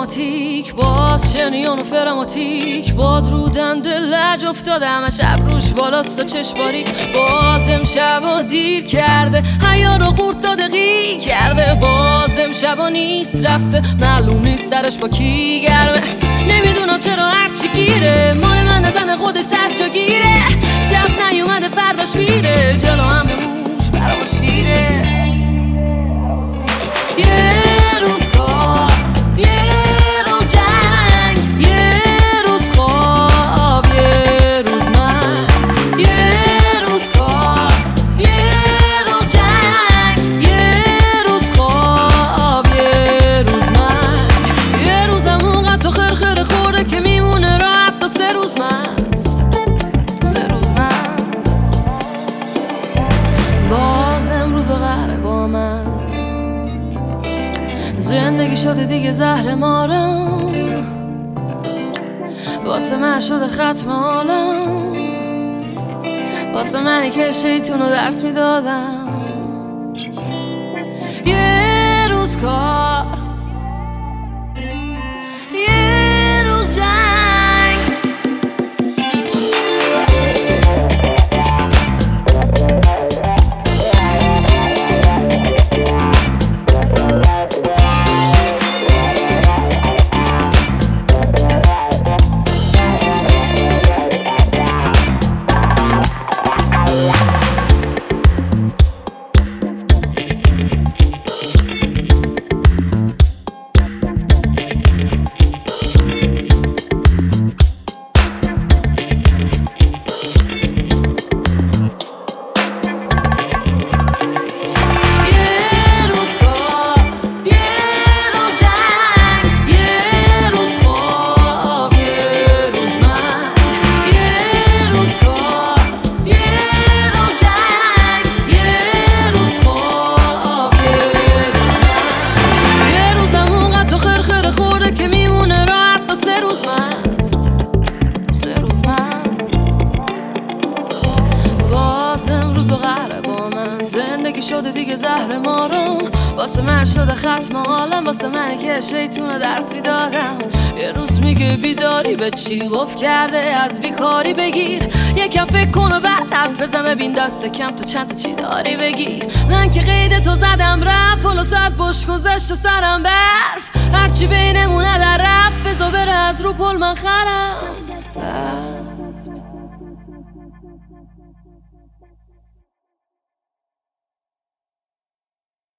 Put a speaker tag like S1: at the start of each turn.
S1: اتوماتیک، باز شنیون و فراماتیک، باز رو دنده لج افتاده همه شب روش بالاست و چشم باریک، باز امشبا دیر کرده حیا رو قورت داده قی کرده، باز امشبا نیست رفته معلوم نیست سرش با کی گرمه، نمیدونم چرا هرچی گیره مال من نزن خودش سجا گیره، شب نیومده فرداش میره جلو هم به موش برا شیره. یه روز کار، یه روز جنگ، یه روز خواب، یه روز من، یه روز کار، یه روز جنگ، یه روز خواب، یه روز من، یه روزم اونقدر تو خرخره خورده که میمونه راحت تا 3 روز مست، 3 روز مست. باز امروز قهره با من، زندگی شده دیگه زهر مارم، واسه من شده ختم عالم، واسه منی که شیطونو درس میدادم. یه روز کار، یه روز جنگ. زندگی شده دیگه زهر مارم، واسه من شده ختم عالم، واسه من که شیطونو درس میدادم. یه روز میگه بیداری به چی قفل کرده از بیکاری بگیر، یکم فکر کن و بعد حرف بزن ببین دست کم تو چند تا چی داری بگیر. من که قید تو زدم رفت فلو ساعت بش گذشت و سرم برف، هرچی بینمونه در رفت بزا بره از رو پل من خرم رفت.